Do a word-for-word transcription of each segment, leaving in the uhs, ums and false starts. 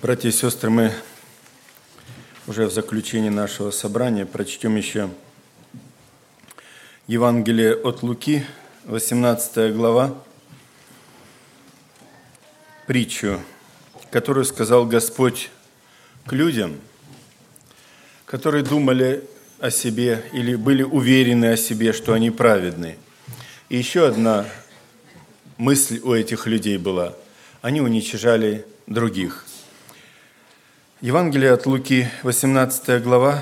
Братья и сестры, мы уже в заключении нашего собрания прочтем еще Евангелие от Луки, восемнадцатая глава, притчу, которую сказал Господь к людям, которые думали о себе или были уверены о себе, что они праведны. И еще одна мысль у этих людей была – они уничижали других. Евангелие от Луки, восемнадцатая глава,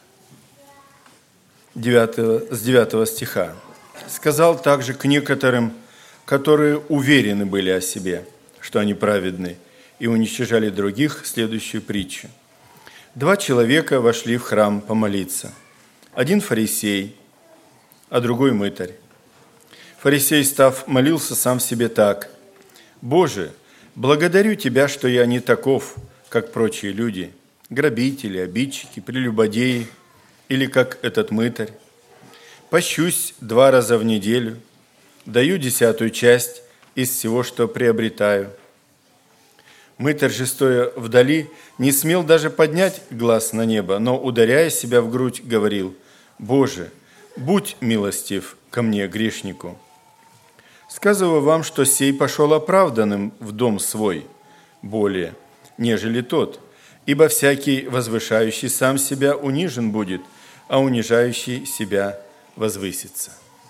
девятого, с девятого стиха. «Сказал также к некоторым, которые уверены были о себе, что они праведны, и уничижали других, следующую притчу. Два человека вошли в храм помолиться. Один фарисей, а другой мытарь. Фарисей, став, молился сам себе так: «Боже, благодарю Тебя, что я не таков, как прочие люди, грабители, обидчики, прелюбодеи, или как этот мытарь. Пощусь два раза в неделю, даю десятую часть из всего, что приобретаю». Мытарь же, стоя вдали, не смел даже поднять глаз на небо, но, ударяя себя в грудь, говорил: «Боже, будь милостив ко мне, грешнику». Сказываю вам, что сей пошел оправданным в дом свой более, нежели тот, ибо всякий возвышающий сам себя унижен будет, а унижающий себя возвысится».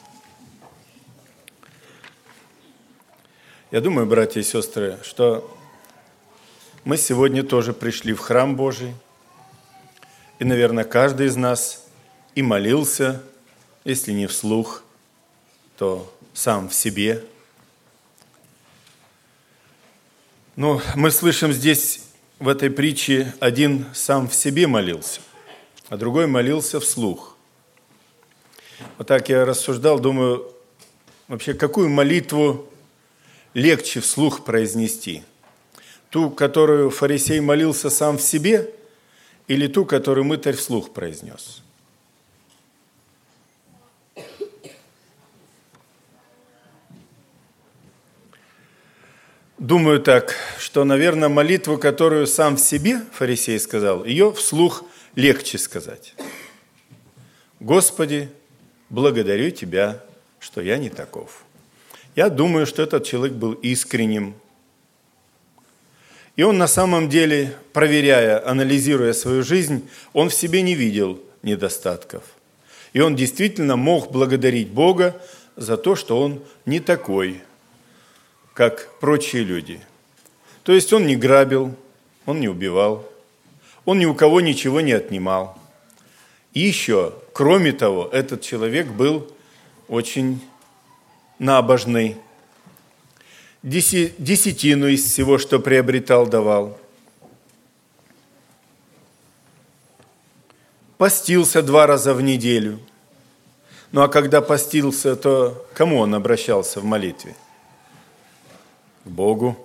Я думаю, братья и сестры, что мы сегодня тоже пришли в храм Божий, и, наверное, каждый из нас и молился, если не вслух, то сам в себе. Но мы слышим здесь, в этой притче, один сам в себе молился, а другой молился вслух. Вот так я рассуждал, думаю, вообще, какую молитву легче вслух произнести? Ту, которую фарисей молился сам в себе, или ту, которую мытарь вслух произнес? Думаю так, что, наверное, молитву, которую сам в себе фарисей сказал, ее вслух легче сказать. «Господи, благодарю Тебя, что я не таков». Я думаю, что этот человек был искренним. И он на самом деле, проверяя, анализируя свою жизнь, он в себе не видел недостатков. И он действительно мог благодарить Бога за то, что он не такой, как прочие люди. То есть он не грабил, он не убивал, он ни у кого ничего не отнимал. И еще, кроме того, этот человек был очень набожный. Десятину из всего, что приобретал, давал. Постился два раза в неделю. Ну а когда постился, то к кому он обращался в молитве? К Богу.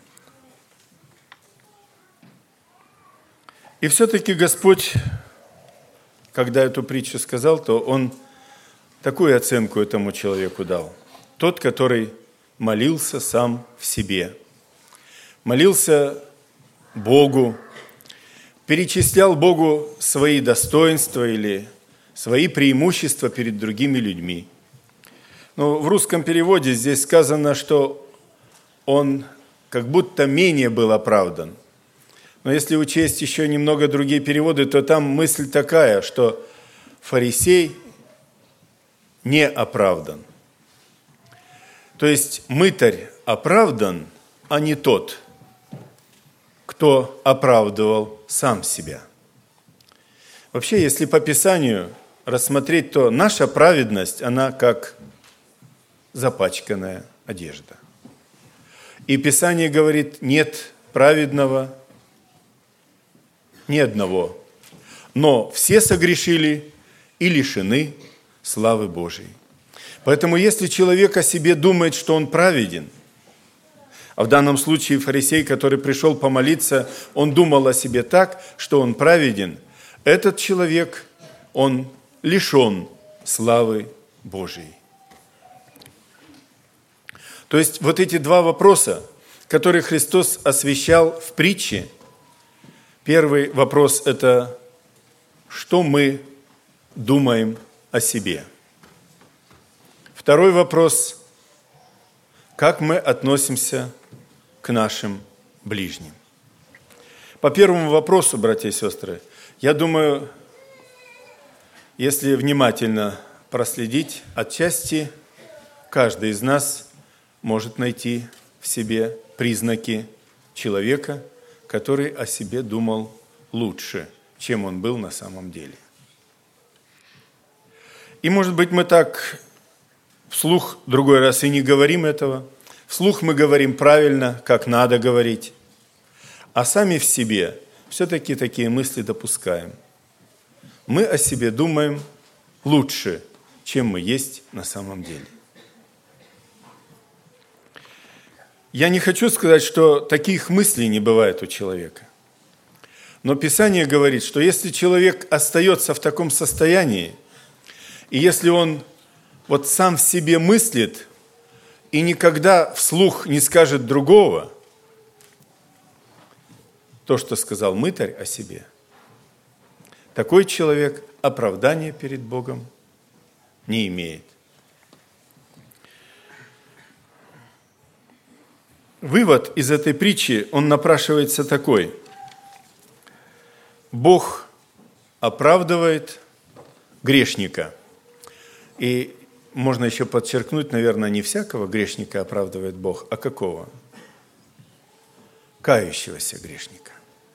И все-таки Господь, когда эту притчу сказал, то Он такую оценку этому человеку дал. Тот, который молился сам в себе. Молился Богу, перечислял Богу свои достоинства или свои преимущества перед другими людьми. Но в русском переводе здесь сказано, что он как будто менее был оправдан. Но если учесть еще немного другие переводы, то там мысль такая, что фарисей не оправдан. То есть мытарь оправдан, а не тот, кто оправдывал сам себя. Вообще, если по Писанию рассмотреть, то наша праведность, она как запачканная одежда. И Писание говорит, нет праведного ни одного, но все согрешили и лишены славы Божией. Поэтому, если человек о себе думает, что он праведен, а в данном случае фарисей, который пришел помолиться, он думал о себе так, что он праведен, этот человек, он лишен славы Божией. То есть вот эти два вопроса, которые Христос освещал в притче, Первый вопрос – это что мы думаем о себе. Второй вопрос – как мы относимся к нашим ближним. По первому вопросу, братья и сестры, я думаю, если внимательно проследить, отчасти каждый из нас может найти в себе признаки человека, который о себе думал лучше, чем он был на самом деле. И, может быть, мы так вслух другой раз и не говорим этого. Вслух мы говорим правильно, как надо говорить, а сами в себе все-таки такие мысли допускаем. Мы о себе думаем лучше, чем мы есть на самом деле. Я не хочу сказать, что таких мыслей не бывает у человека. Но Писание говорит, что если человек остается в таком состоянии, и если он вот сам в себе мыслит и никогда вслух не скажет другого, то, что сказал мытарь о себе, такой человек оправдания перед Богом не имеет. Вывод из этой притчи, он напрашивается такой. Бог оправдывает грешника. И можно еще подчеркнуть, наверное, не всякого грешника оправдывает Бог, а какого? Кающегося грешника.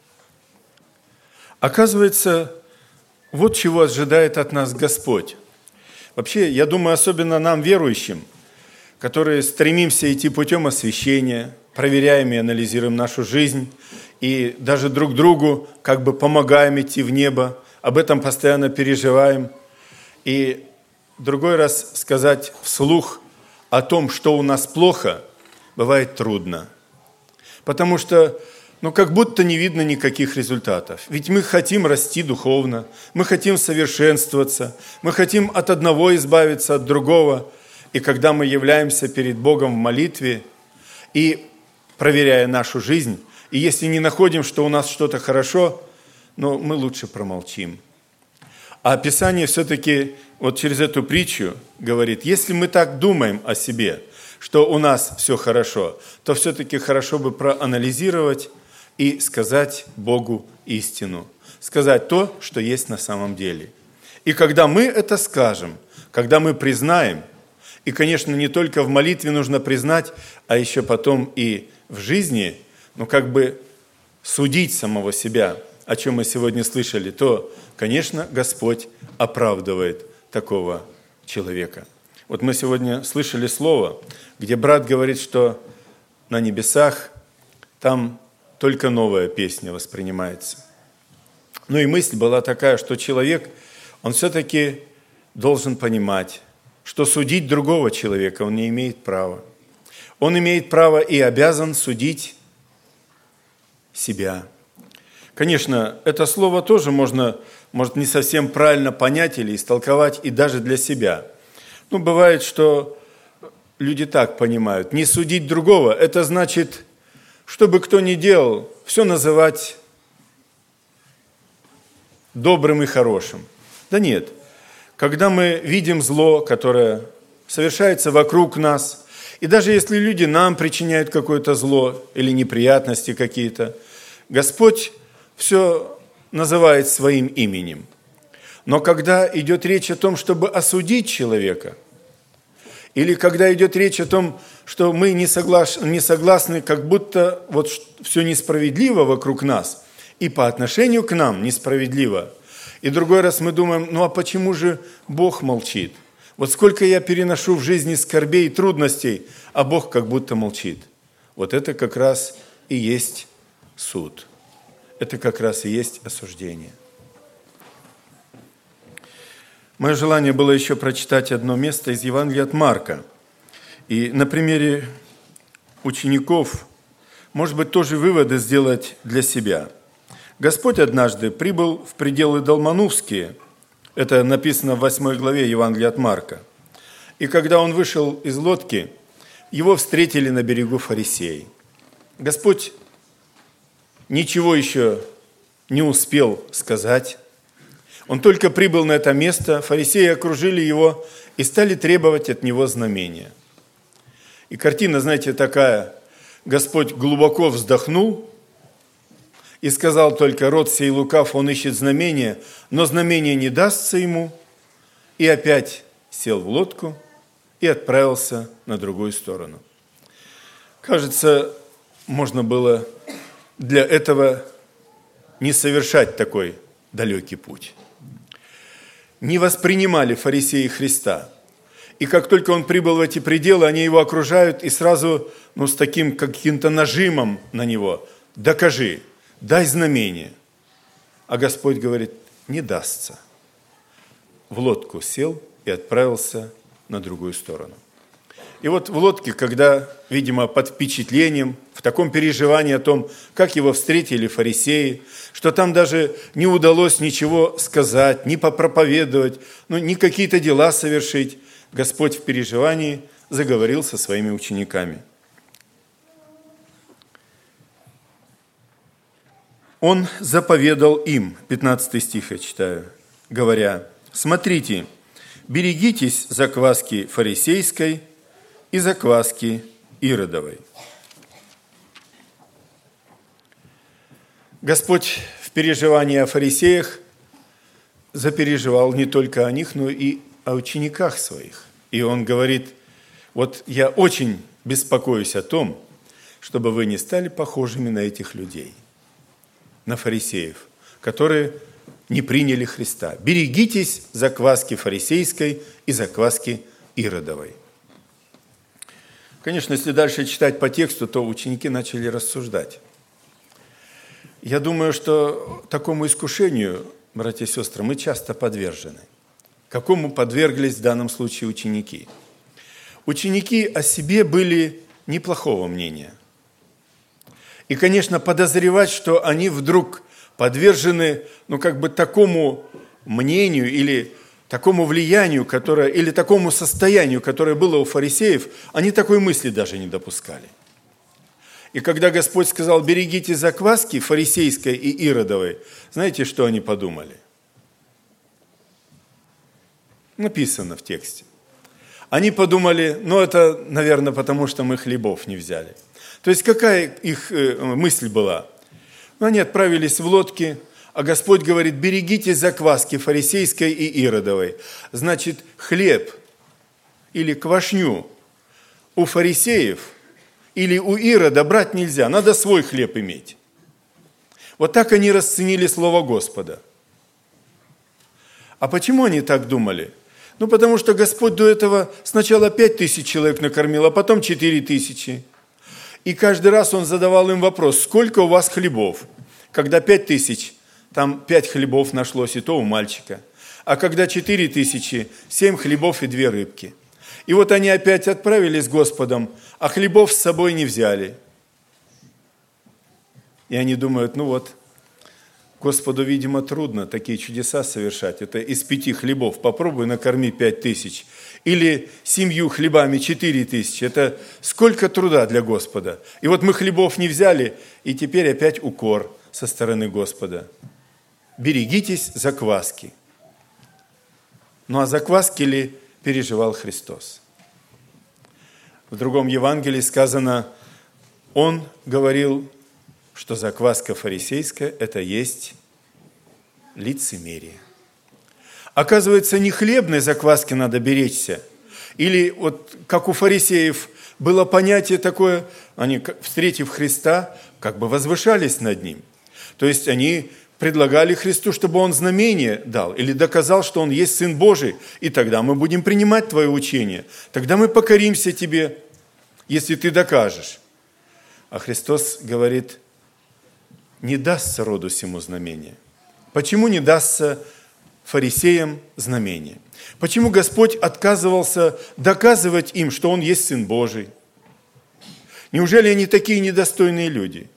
Оказывается, вот чего ожидает от нас Господь. Вообще, я думаю, особенно нам, верующим, которые стремимся идти путем освящения, проверяем и анализируем нашу жизнь, и даже друг другу как бы помогаем идти в небо, об этом постоянно переживаем. И другой раз сказать вслух о том, что у нас плохо, бывает трудно. Потому что, ну, как будто не видно никаких результатов. Ведь мы хотим расти духовно, мы хотим совершенствоваться, мы хотим от одного избавиться, от другого. И когда мы являемся перед Богом в молитве и проверяя нашу жизнь, и если не находим, что у нас что-то хорошо, ну, мы лучше промолчим. А Писание все-таки вот через эту притчу говорит, если мы так думаем о себе, что у нас все хорошо, то все-таки хорошо бы проанализировать и сказать Богу истину, сказать то, что есть на самом деле. И когда мы это скажем, когда мы признаем, и, конечно, не только в молитве нужно признать, а еще потом и в жизни, ну, как бы судить самого себя, о чем мы сегодня слышали, то, конечно, Господь оправдывает такого человека. Вот мы сегодня слышали слово, где брат говорит, что на небесах там только новая песня воспринимается. Ну и мысль была такая, что человек, он все-таки должен понимать, что судить другого человека он не имеет права. Он имеет право и обязан судить себя. Конечно, это слово тоже можно, может, не совсем правильно понять или истолковать и даже для себя. Ну, бывает, что люди так понимают. Не судить другого – это значит, что бы кто ни делал, все называть добрым и хорошим. Да нет. Когда мы видим зло, которое совершается вокруг нас, и даже если люди нам причиняют какое-то зло или неприятности какие-то, Господь все называет своим именем. Но когда идет речь о том, чтобы осудить человека, или когда идет речь о том, что мы не согласны, не согласны, как будто вот все несправедливо вокруг нас, и по отношению к нам несправедливо, и другой раз мы думаем, ну а почему же Бог молчит? Вот сколько я переношу в жизни скорбей и трудностей, а Бог как будто молчит. Вот это как раз и есть суд. Это как раз и есть осуждение. Мое желание было еще прочитать одно место из Евангелия от Марка. И на примере учеников, может быть, тоже выводы сделать для себя. Господь однажды прибыл в пределы Далманувские, это написано в восьмой главе Евангелия от Марка. И когда он вышел из лодки, его встретили на берегу фарисеи. Господь ничего еще не успел сказать. Он только прибыл на это место, фарисеи окружили его и стали требовать от него знамения. И картина, знаете, такая: Господь глубоко вздохнул и сказал только: род сей лукав, он ищет знамения, но знамение не дастся ему, и опять сел в лодку и отправился на другую сторону. Кажется, можно было для этого не совершать такой далекий путь. Не воспринимали фарисеи Христа. И как только он прибыл в эти пределы, они его окружают и сразу, ну, с таким каким-то нажимом на него: докажи, дай знамение. А Господь говорит: не дастся. В лодку сел и отправился на другую сторону. И вот в лодке, когда, видимо, под впечатлением, в таком переживании о том, как его встретили фарисеи, что там даже не удалось ничего сказать, ни попроповедовать, ну, ни какие-то дела совершить, Господь в переживании заговорил со своими учениками. Он заповедал им, пятнадцатый стих я читаю, говоря: «Смотрите, берегитесь закваски фарисейской и закваски Иродовой». Господь в переживании о фарисеях запереживал не только о них, но и о учениках своих. И Он говорит: вот я очень беспокоюсь о том, чтобы вы не стали похожими на этих людей, на фарисеев, которые не приняли Христа. Берегитесь закваски фарисейской и закваски Иродовой. Конечно, если дальше читать по тексту, то ученики начали рассуждать. Я думаю, что такому искушению, братья и сестры, мы часто подвержены. Какому подверглись в данном случае ученики? Ученики о себе были неплохого мнения. И, конечно, подозревать, что они вдруг подвержены, ну, как бы такому мнению или такому влиянию, которое, или такому состоянию, которое было у фарисеев, они такой мысли даже не допускали. И когда Господь сказал: берегите закваски фарисейской и Иродовой, знаете, что они подумали? Написано в тексте. Они подумали: ну, это, наверное, потому что мы хлебов не взяли. То есть, какая их мысль была? Ну, они отправились в лодки, а Господь говорит: берегите закваски фарисейской и Иродовой. Значит, хлеб или квашню у фарисеев или у Ирода брать нельзя, надо свой хлеб иметь. Вот так они расценили слово Господа. А почему они так думали? Ну, потому что Господь до этого сначала пять тысяч человек накормил, а потом четыре тысячи. И каждый раз Он задавал им вопрос: сколько у вас хлебов? Когда пять тысяч, там пять хлебов нашлось, и то у мальчика. А когда четыре тысячи, семь хлебов и две рыбки. И вот они опять отправились с Господом, а хлебов с собой не взяли. И они думают: ну вот, Господу, видимо, трудно такие чудеса совершать. Это из пяти хлебов попробуй накорми пять тысяч. Или семью хлебами четыре тысячи. Это сколько труда для Господа. И вот мы хлебов не взяли, и теперь опять укор со стороны Господа. Берегитесь закваски. Ну а закваски ли переживал Христос? В другом Евангелии сказано: Он говорил, что закваска фарисейская – это есть лицемерие. Оказывается, не хлебной закваски надо беречься. Или вот как у фарисеев было понятие такое, они, встретив Христа, как бы возвышались над Ним. То есть они предлагали Христу, чтобы Он знамение дал или доказал, что Он есть Сын Божий, и тогда мы будем принимать Твое учение. Тогда мы покоримся Тебе, если Ты докажешь. А Христос говорит: не дастся роду сему знамение. Почему не дастся фарисеям знамение? Почему Господь отказывался доказывать им, что Он есть Сын Божий? Неужели они такие недостойные люди?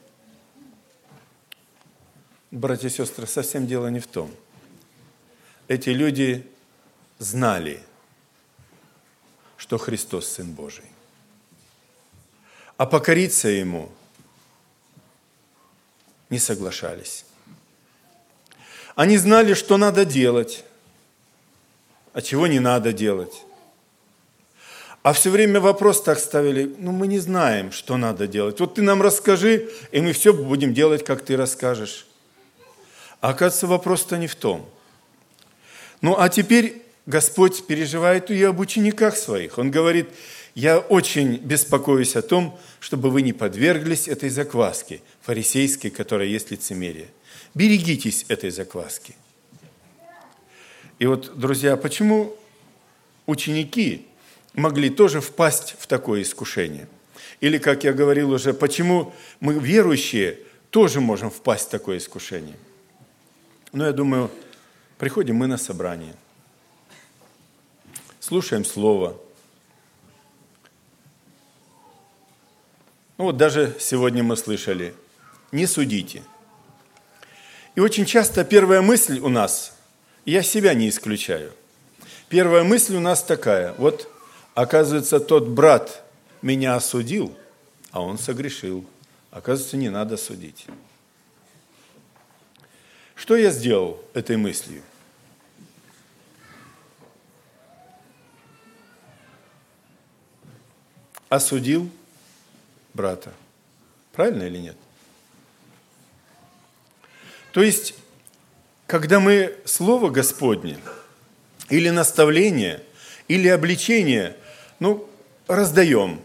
Братья и сестры, совсем дело не в том. Эти люди знали, что Христос Сын Божий. А покориться Ему не соглашались. Они знали, что надо делать, а чего не надо делать. А все время вопрос так ставили: ну мы не знаем, что надо делать. Вот ты нам расскажи, и мы все будем делать, как ты расскажешь. А оказывается, вопрос-то не в том. Ну а теперь Господь переживает и об учениках своих. Он говорит: я очень беспокоюсь о том, чтобы вы не подверглись этой закваске фарисейской, которая есть лицемерие. Берегитесь этой закваски. И вот, друзья, почему ученики могли тоже впасть в такое искушение? Или, как я говорил уже, почему мы, верующие, тоже можем впасть в такое искушение? Ну, я думаю, приходим мы на собрание, слушаем Слово. Ну вот даже сегодня мы слышали: не судите. И очень часто первая мысль у нас, я себя не исключаю, первая мысль у нас такая: вот, оказывается, тот брат меня осудил, а он согрешил. Оказывается, не надо судить. Что я сделал этой мыслью? Осудил брата. Правильно или нет? То есть, когда мы Слово Господне, или наставление, или обличение, ну, раздаем.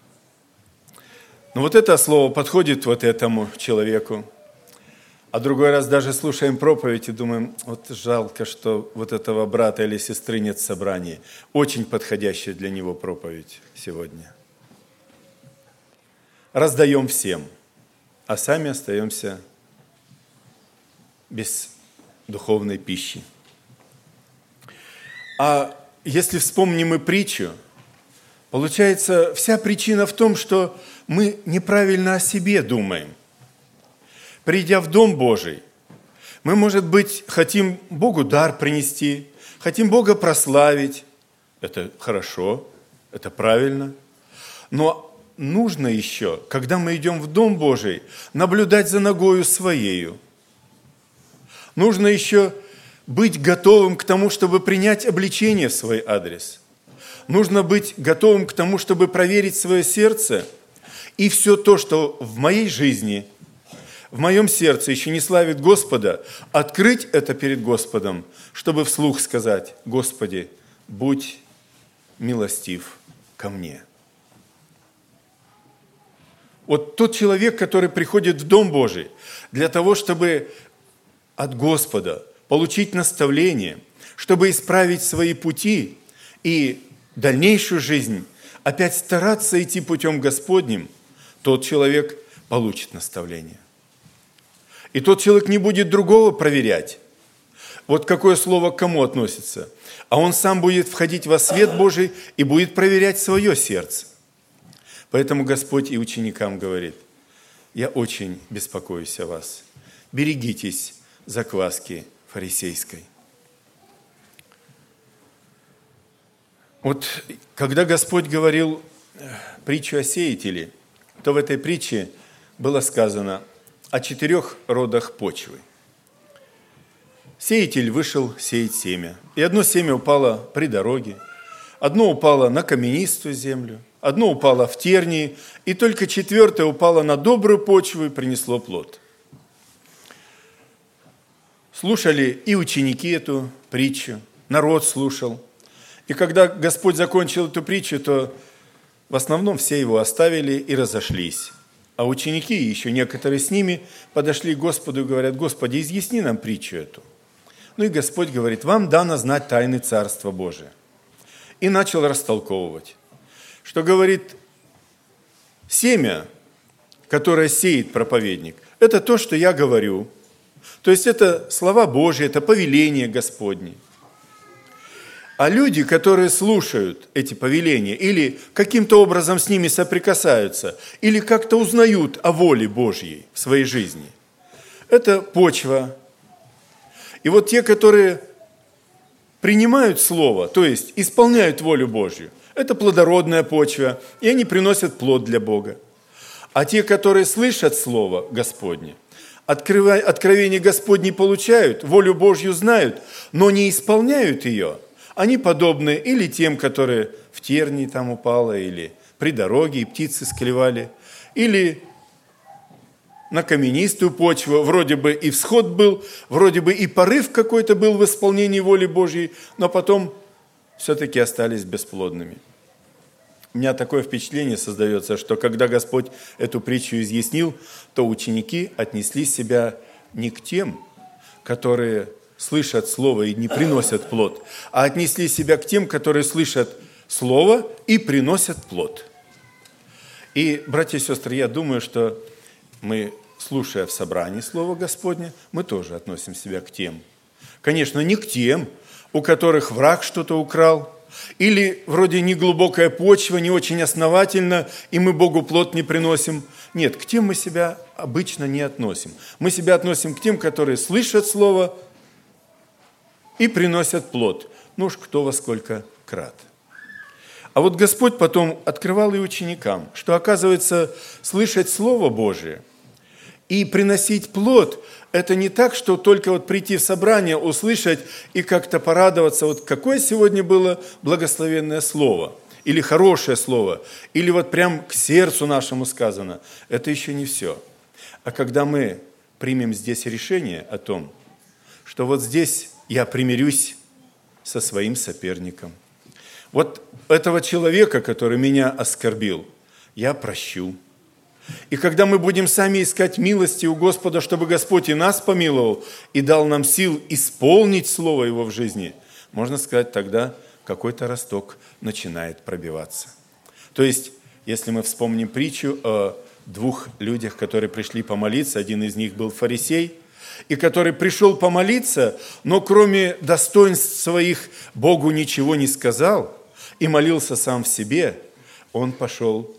Но вот это слово подходит вот этому человеку. А другой раз даже слушаем проповедь и думаем: вот жалко, что вот этого брата или сестры нет в собрании. Очень подходящая для него проповедь сегодня. Раздаем всем, а сами остаемся без духовной пищи. А если вспомним и притчу, получается, вся причина в том, что мы неправильно о себе думаем. Придя в Дом Божий, мы, может быть, хотим Богу дар принести, хотим Бога прославить. Это хорошо, это правильно. Но нужно еще, когда мы идем в Дом Божий, наблюдать за ногою своею. Нужно еще быть готовым к тому, чтобы принять обличение в свой адрес. Нужно быть готовым к тому, чтобы проверить свое сердце. И все то, что в моей жизни, в моем сердце еще не славит Господа, открыть это перед Господом, чтобы вслух сказать: Господи, будь милостив ко мне. Вот тот человек, который приходит в Дом Божий для того, чтобы от Господа получить наставление, чтобы исправить свои пути и дальнейшую жизнь опять стараться идти путем Господним, тот человек получит наставление. И тот человек не будет другого проверять. Вот какое слово к кому относится. А он сам будет входить во свет Божий и будет проверять свое сердце. Поэтому Господь и ученикам говорит: я очень беспокоюсь о вас. Берегитесь закваски фарисейской. Вот когда Господь говорил притчу о сеятеле, то в этой притче было сказано о четырех родах почвы. Сеятель вышел сеять семя, и одно семя упало при дороге, одно упало на каменистую землю, одно упало в тернии, и только четвертое упало на добрую почву и принесло плод. Слушали и ученики эту притчу, народ слушал. И когда Господь закончил эту притчу, то в основном все его оставили и разошлись. А ученики, еще некоторые с ними, подошли к Господу и говорят: Господи, изъясни нам притчу эту. Ну и Господь говорит: вам дано знать тайны Царства Божия. И начал растолковывать, что говорит: семя, которое сеет проповедник, это то, что я говорю. То есть это слова Божьи, это повеление Господне. А люди, которые слушают эти повеления или каким-то образом с ними соприкасаются, или как-то узнают о воле Божьей в своей жизни, это почва. И вот те, которые принимают Слово, то есть исполняют волю Божью, это плодородная почва, и они приносят плод для Бога. А те, которые слышат Слово Господне, откровение Господне получают, волю Божью знают, но не исполняют ее, они подобны или тем, которые в тернии там упало, или при дороге, и птицы склевали, или на каменистую почву, вроде бы и всход был, вроде бы и порыв какой-то был в исполнении воли Божьей, но потом все-таки остались бесплодными. У меня такое впечатление создается, что когда Господь эту притчу изъяснил, то ученики отнесли себя не к тем, которые слышат Слово и не приносят плод, а отнесли себя к тем, которые слышат Слово и приносят плод. И, братья и сестры, я думаю, что мы, слушая в собрании Слово Господне, мы тоже относим себя к тем. Конечно, не к тем, у которых враг что-то украл, или вроде неглубокая почва, не очень основательно, и мы Богу плод не приносим. Нет, к тем мы себя обычно не относим. Мы себя относим к тем, которые слышат Слово и приносят плод. Ну уж кто во сколько крат. А вот Господь потом открывал и ученикам, что, оказывается, слышать Слово Божие и приносить плод – это не так, что только вот прийти в собрание, услышать и как-то порадоваться, вот какое сегодня было благословенное слово, или хорошее слово, или вот прям к сердцу нашему сказано. Это еще не все. А когда мы примем здесь решение о том, что вот здесь я примирюсь со своим соперником, вот этого человека, который меня оскорбил, я прощу. И когда мы будем сами искать милости у Господа, чтобы Господь и нас помиловал, и дал нам сил исполнить Слово Его в жизни, можно сказать, тогда какой-то росток начинает пробиваться. То есть, если мы вспомним притчу о двух людях, которые пришли помолиться, один из них был фарисей, и который пришел помолиться, но кроме достоинств своих Богу ничего не сказал, и молился сам в себе, он пошел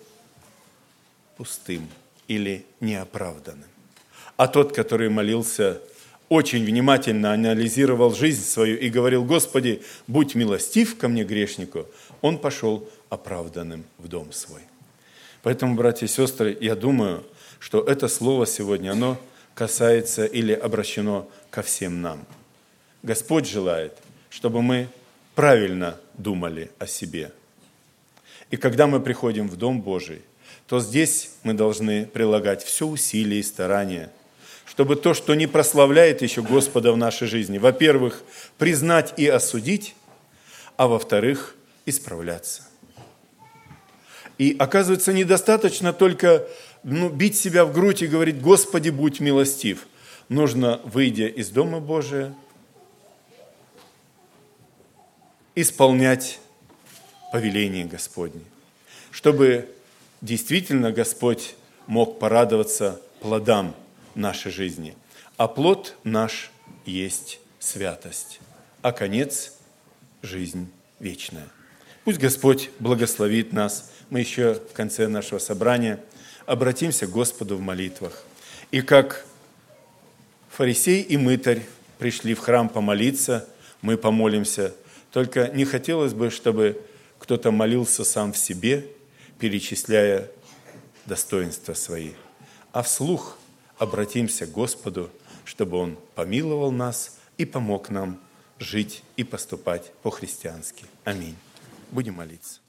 пустым или неоправданным. А тот, который молился, очень внимательно анализировал жизнь свою и говорил: Господи, будь милостив ко мне, грешнику, он пошел оправданным в дом свой. Поэтому, братья и сестры, я думаю, что это слово сегодня, оно касается или обращено ко всем нам. Господь желает, чтобы мы правильно думали о себе. И когда мы приходим в Дом Божий, то здесь мы должны прилагать все усилия и старания, чтобы то, что не прославляет еще Господа в нашей жизни, во-первых, признать и осудить, а во-вторых, исправляться. И оказывается, недостаточно только ну, бить себя в грудь и говорить: Господи, будь милостив. Нужно, выйдя из Дома Божия, исполнять повеление Господне, чтобы действительно Господь мог порадоваться плодам нашей жизни. А плод наш есть святость, а конец – жизнь вечная. Пусть Господь благословит нас. Мы еще в конце нашего собрания обратимся к Господу в молитвах. И как фарисей и мытарь пришли в храм помолиться, мы помолимся. Только не хотелось бы, чтобы кто-то молился сам в себе, перечисляя достоинства свои, а вслух обратимся к Господу, чтобы Он помиловал нас и помог нам жить и поступать по-христиански. Аминь. Будем молиться.